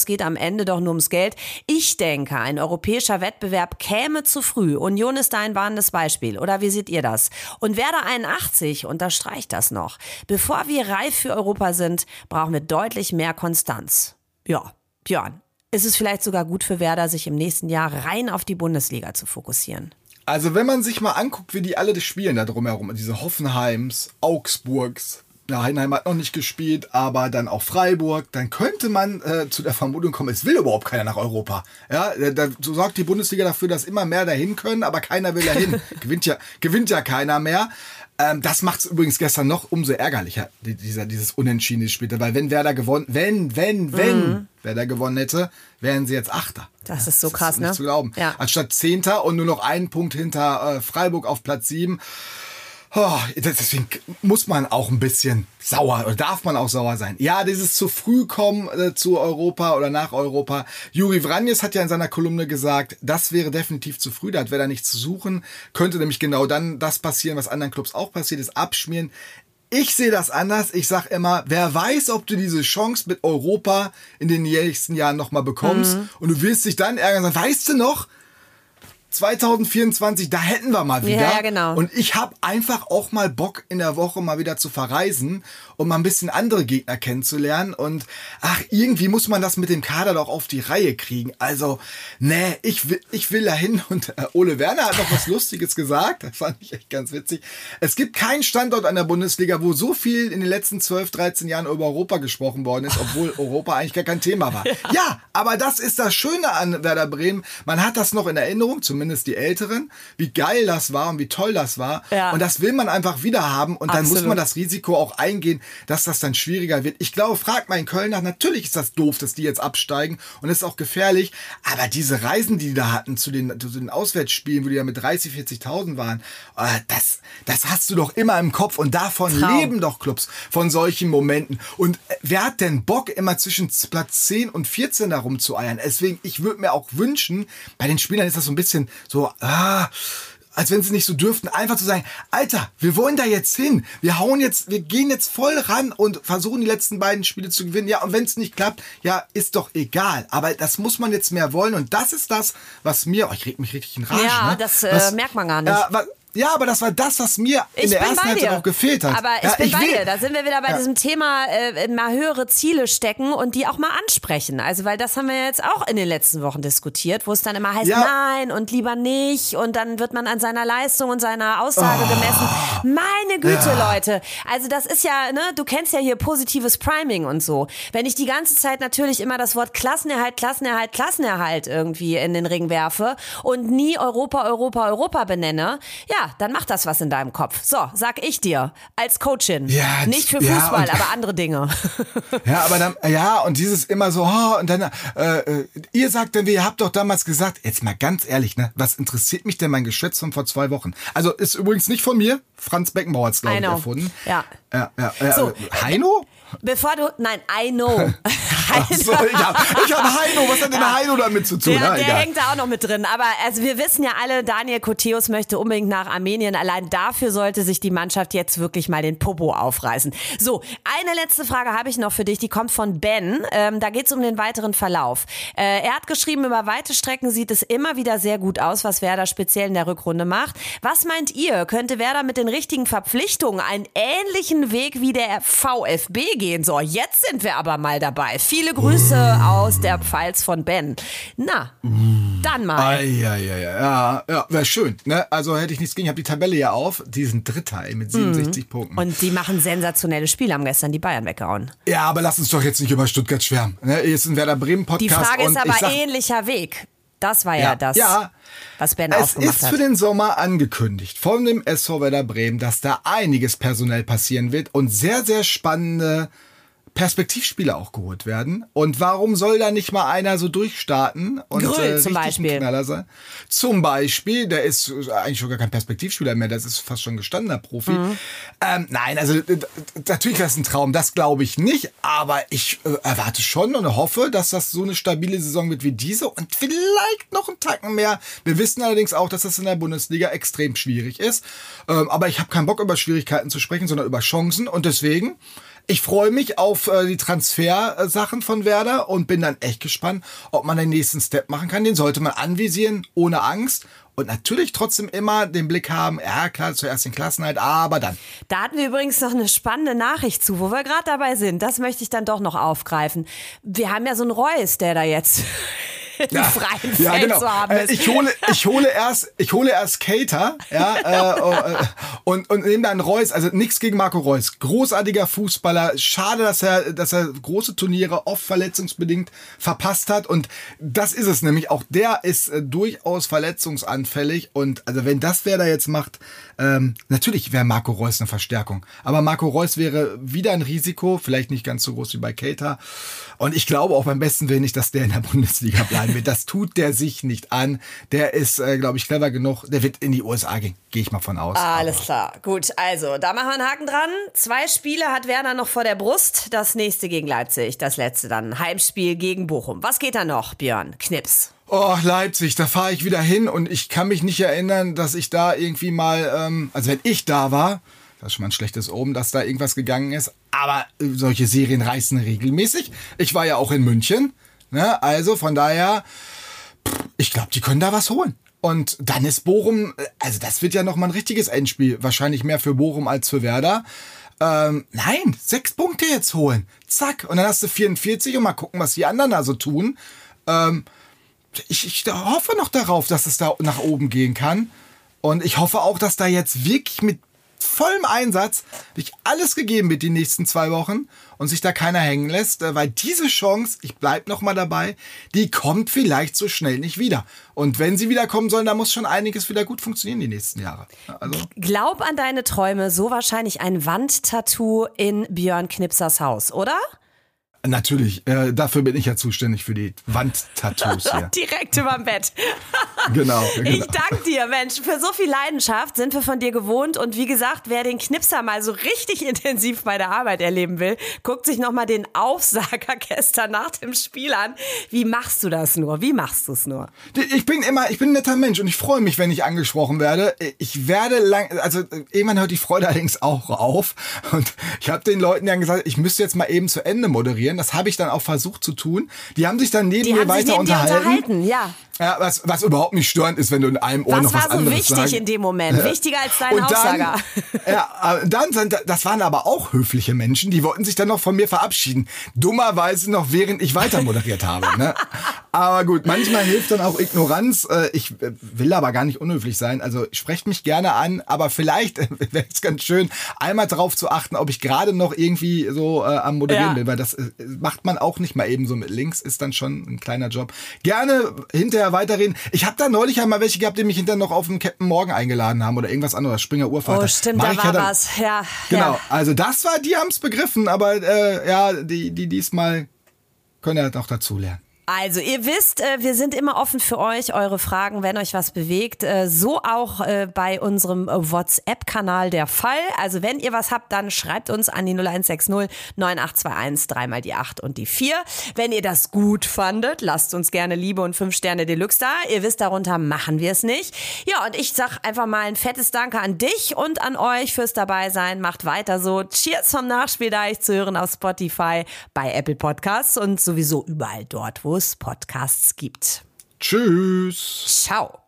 es geht am Ende doch nur ums Geld. Ich denke, ein europäischer Wettbewerb käme zu früh. Union ist da ein warnendes Beispiel. Oder wie seht ihr das? Und Werder einundachtzig unterstreicht das noch. Bevor wir reif für Europa sind, brauchen wir deutlich mehr Konstanz. Ja, Björn, ist es vielleicht sogar gut für Werder, sich im nächsten Jahr rein auf die Bundesliga zu fokussieren? Also wenn man sich mal anguckt, wie die alle das spielen da drumherum, diese Hoffenheims, Augsburgs, ja, Heidenheim hat noch nicht gespielt, aber dann auch Freiburg, dann könnte man äh, zu der Vermutung kommen, es will überhaupt keiner nach Europa. Ja, da, so sorgt die Bundesliga dafür, dass immer mehr dahin können, aber keiner will dahin. gewinnt ja, gewinnt ja keiner mehr. Ähm, das macht es übrigens gestern noch umso ärgerlicher, dieser, dieses unentschiedene Spiel. Weil wenn Werder gewonnen, wenn, wenn, wenn mhm. Werder gewonnen hätte, wären sie jetzt Achter. Das ist so das krass, ist ne? Nicht zu glauben. Ja. Anstatt Zehnter und nur noch einen Punkt hinter äh, Freiburg auf Platz sieben. Oh, deswegen muss man auch ein bisschen sauer oder darf man auch sauer sein. Ja, dieses zu früh kommen äh, zu Europa oder nach Europa. Juri Vranjes hat ja in seiner Kolumne gesagt, das wäre definitiv zu früh, da hat Werder nichts zu suchen. Könnte nämlich genau dann das passieren, was anderen Clubs auch passiert ist, abschmieren. Ich sehe das anders. Ich sag immer, wer weiß, ob du diese Chance mit Europa in den nächsten Jahren nochmal bekommst mhm. und du wirst dich dann ärgern und sagen, weißt du noch, zwanzig vierundzwanzig, da hätten wir mal wieder. Ja, ja, genau. Und ich habe einfach auch mal Bock, in der Woche mal wieder zu verreisen und mal ein bisschen andere Gegner kennenzulernen. Und ach, irgendwie muss man das mit dem Kader doch auf die Reihe kriegen. Also, nee, ich will, ich will dahin. Und äh, Ole Werner hat noch was Lustiges gesagt. Das fand ich echt ganz witzig. Es gibt keinen Standort an der Bundesliga, wo so viel in den letzten zwölf, dreizehn Jahren über Europa gesprochen worden ist, obwohl Europa eigentlich gar kein Thema war. Ja, ja, aber das ist das Schöne an Werder Bremen. Man hat das noch in Erinnerung, zumindest die Älteren, wie geil das war und wie toll das war. Ja. Und das will man einfach wieder haben. Und dann Absolut. Muss man das Risiko auch eingehen, dass das dann schwieriger wird. Ich glaube, fragt mal in Köln nach, natürlich ist das doof, dass die jetzt absteigen und das ist auch gefährlich. Aber diese Reisen, die die da hatten zu den, zu den Auswärtsspielen, wo die ja mit dreißig, vierzigtausend waren, das, das hast du doch immer im Kopf. Und davon Traum. Leben doch Clubs, von solchen Momenten. Und wer hat denn Bock, immer zwischen Platz zehn und vierzehn da rumzueiern? Deswegen, ich würde mir auch wünschen, bei den Spielern ist das so ein bisschen so, ah, als wenn sie nicht so dürften, einfach zu sagen, Alter, wir wollen da jetzt hin. Wir hauen jetzt, wir gehen jetzt voll ran und versuchen die letzten beiden Spiele zu gewinnen. Ja, und wenn es nicht klappt, ja, ist doch egal. Aber das muss man jetzt mehr wollen. Und das ist das, was mir, oh, ich reg mich richtig in Rage. Ja, ne? das äh, was, merkt man gar nicht. Äh, was, Ja, aber das war das, was mir in ich der ersten Halbzeit auch gefehlt hat. Aber ich ja, bin ich bei will. dir. Da sind wir wieder bei ja. diesem Thema, äh, mal höhere Ziele stecken und die auch mal ansprechen. Also, weil das haben wir jetzt auch in den letzten Wochen diskutiert, wo es dann immer heißt, ja. nein und lieber nicht. Und dann wird man an seiner Leistung und seiner Aussage oh. gemessen. Meine Güte, ja. Leute. Also, das ist ja, ne, du kennst ja hier positives Priming und so. Wenn ich die ganze Zeit natürlich immer das Wort Klassenerhalt, Klassenerhalt, Klassenerhalt irgendwie in den Ring werfe und nie Europa, Europa, Europa benenne, ja, dann macht das was in deinem Kopf. So, sag ich dir, als Coachin. Ja, nicht für Fußball, ja, aber andere Dinge. Ja, aber dann, ja, und dieses immer so, oh, und dann, äh, ihr sagt dann, ihr habt doch damals gesagt, jetzt mal ganz ehrlich, ne, was interessiert mich denn mein Geschwätz von vor zwei Wochen? Also, ist übrigens nicht von mir, Franz Beckenbauer hat es, glaube ich, erfunden. Ja. Ja, ja, ja. So, Heino? Bevor du, nein, I know. Ach so, ich habe hab Heino, was hat denn ja. Heino damit zu tun? Der, ja, der egal. hängt da auch noch mit drin. Aber also wir wissen ja alle, Daniel Koteus möchte unbedingt nach Armenien. Allein dafür sollte sich die Mannschaft jetzt wirklich mal den Popo aufreißen. So, eine letzte Frage habe ich noch für dich. Die kommt von Ben. Ähm, da geht es um den weiteren Verlauf. Äh, er hat geschrieben, über weite Strecken sieht es immer wieder sehr gut aus, was Werder speziell in der Rückrunde macht. Was meint ihr? Könnte Werder mit den richtigen Verpflichtungen einen ähnlichen Weg wie der VfB gehen? So, jetzt sind wir aber mal dabei. Viele Grüße aus der Pfalz von Ben. Na, dann mal. Ja, ja, ja, ja, ja, wäre schön. Ne? Also hätte ich nichts gegen. Ich habe die Tabelle ja auf. Die sind Dritter ey, mit siebenundsechzig mhm. Punkten. Und die machen sensationelle Spiele. Haben gestern die Bayern weggehauen. Ja, aber lass uns doch jetzt nicht über Stuttgart schwärmen. Ne? Hier ist ein Werder Bremen Podcast. Die Frage ist und aber sag, ähnlicher Weg. Das war ja, ja das, ja, was Ben es aufgemacht hat. Es ist für den Sommer angekündigt von dem S V Werder Bremen, dass da einiges personell passieren wird und sehr, sehr spannende Perspektivspieler auch geholt werden. Und warum soll da nicht mal einer so durchstarten und Grüll, äh, zum Beispiel. ein Knaller sein? Zum Beispiel, der ist eigentlich schon gar kein Perspektivspieler mehr, das ist fast schon gestandener Profi. Mhm. Ähm, nein, also äh, natürlich wäre es ein Traum, das glaube ich nicht, aber ich äh, erwarte schon und hoffe, dass das so eine stabile Saison wird wie diese und vielleicht noch einen Tacken mehr. Wir wissen allerdings auch, dass das in der Bundesliga extrem schwierig ist. Ähm, aber ich habe keinen Bock, über Schwierigkeiten zu sprechen, sondern über Chancen und deswegen Ich freue mich auf äh, die Transfersachen von Werder und bin dann echt gespannt, ob man den nächsten Step machen kann. Den sollte man anvisieren, ohne Angst. Und natürlich trotzdem immer den Blick haben, ja klar, zuerst den Klassenerhalt, aber dann. Da hatten wir übrigens noch eine spannende Nachricht zu, wo wir gerade dabei sind. Das möchte ich dann doch noch aufgreifen. Wir haben ja so einen Reus, der da jetzt im Ja, freien ja, Feld genau. zu haben Äh, ist. Ich hole, ich hole erst, ich hole erst Keita, ja, äh, äh, und und nehme dann Reus. Also nichts gegen Marco Reus, großartiger Fußballer. Schade, dass er, dass er große Turniere oft verletzungsbedingt verpasst hat. Und das ist es nämlich. Auch der ist äh, durchaus verletzungsanfällig. Und also wenn das wer da jetzt macht, ähm, natürlich wäre Marco Reus eine Verstärkung. Aber Marco Reus wäre wieder ein Risiko, vielleicht nicht ganz so groß wie bei Keita. Und ich glaube auch beim besten Willen nicht, dass der in der Bundesliga bleiben wird. Das tut der sich nicht an. Der ist, äh, glaube ich, clever genug. Der wird in die U S A gehen. Gehe ich mal von aus. Alles klar. Gut, also da machen wir einen Haken dran. Zwei Spiele hat Werder noch vor der Brust. Das nächste gegen Leipzig, das letzte dann Heimspiel gegen Bochum. Was geht da noch, Björn? Knips. Oh, Leipzig, da fahre ich wieder hin und ich kann mich nicht erinnern, dass ich da irgendwie mal, ähm, also wenn ich da war, das ist schon mal ein schlechtes Omen, dass da irgendwas gegangen ist, aber äh, solche Serien reißen regelmäßig. Ich war ja auch in München, ne? Also von daher, pff, ich glaube, die können da was holen. Und dann ist Bochum, also das wird ja nochmal ein richtiges Endspiel, wahrscheinlich mehr für Bochum als für Werder. Ähm, nein, sechs Punkte jetzt holen, zack, und dann hast du vierundvierzig und mal gucken, was die anderen da so tun. Ähm, Ich, ich hoffe noch darauf, dass es da nach oben gehen kann. Und ich hoffe auch, dass da jetzt wirklich mit vollem Einsatz wirklich alles gegeben wird die nächsten zwei Wochen und sich da keiner hängen lässt. Weil diese Chance, ich bleib noch mal dabei, die kommt vielleicht so schnell nicht wieder. Und wenn sie wieder kommen sollen, dann muss schon einiges wieder gut funktionieren die nächsten Jahre. Also Glaub an deine Träume, so wahrscheinlich ein Wandtattoo in Björn Knipsers Haus, oder? natürlich, äh, dafür bin ich ja zuständig für die Wandtattoos hier. Direkt überm Bett. Genau, genau. Ich danke dir, Mensch. Für so viel Leidenschaft sind wir von dir gewohnt. Und wie gesagt, wer den Knipser mal so richtig intensiv bei der Arbeit erleben will, guckt sich nochmal den Aufsager gestern nach dem Spiel an. Wie machst du das nur? Wie machst du es nur? Ich bin immer, ich bin ein netter Mensch und ich freue mich, wenn ich angesprochen werde. Ich werde lang, also irgendwann hört die Freude allerdings auch auf. Und ich habe den Leuten ja gesagt, ich müsste jetzt mal eben zu Ende moderieren. Das habe ich dann auch versucht zu tun. Die haben sich dann neben Die mir haben sich weiter neben dir unterhalten. unterhalten, ja. Ja, was, was überhaupt nicht störend ist, wenn du in einem Ohr Was noch was war so anderes wichtig sagst. in dem Moment? Wichtiger als dein Und Aufsager. Dann, ja, dann sind, das waren aber auch höfliche Menschen, die wollten sich dann noch von mir verabschieden. Dummerweise noch, während ich weiter moderiert habe. Ne? Aber gut, manchmal hilft dann auch Ignoranz. Ich will aber gar nicht unhöflich sein. Also sprecht mich gerne an, aber vielleicht wäre es ganz schön, einmal darauf zu achten, ob ich gerade noch irgendwie so äh, am Moderieren Ja. bin, weil das äh, macht man auch nicht mal eben so mit links, ist dann schon ein kleiner Job. Gerne hinterher weiterreden. Ich habe da neulich einmal welche gehabt, die mich hinterher noch auf den Captain Morgan eingeladen haben oder irgendwas anderes, Springer Urvater. Oh, stimmt, Mach da ich war ja dann, was. Ja, Genau, ja. also das war, die haben es begriffen, aber äh, ja, die, die diesmal können ja noch dazulernen. Also, ihr wisst, äh, wir sind immer offen für euch, eure Fragen, wenn euch was bewegt. Äh, So auch äh, bei unserem WhatsApp-Kanal der Fall. Also, wenn ihr was habt, dann schreibt uns an die null eins sechs null neun acht zwei eins, dreimal die acht und die vier. Wenn ihr das gut fandet, lasst uns gerne Liebe und fünf Sterne Deluxe da. Ihr wisst, darunter machen wir es nicht. Ja, und ich sag einfach mal ein fettes Danke an dich und an euch fürs Dabeisein. Macht weiter so. Cheers vom Nachspieldeich zu hören auf Spotify, bei Apple Podcasts und sowieso überall dort, wo es Podcasts gibt. Tschüss. Ciao.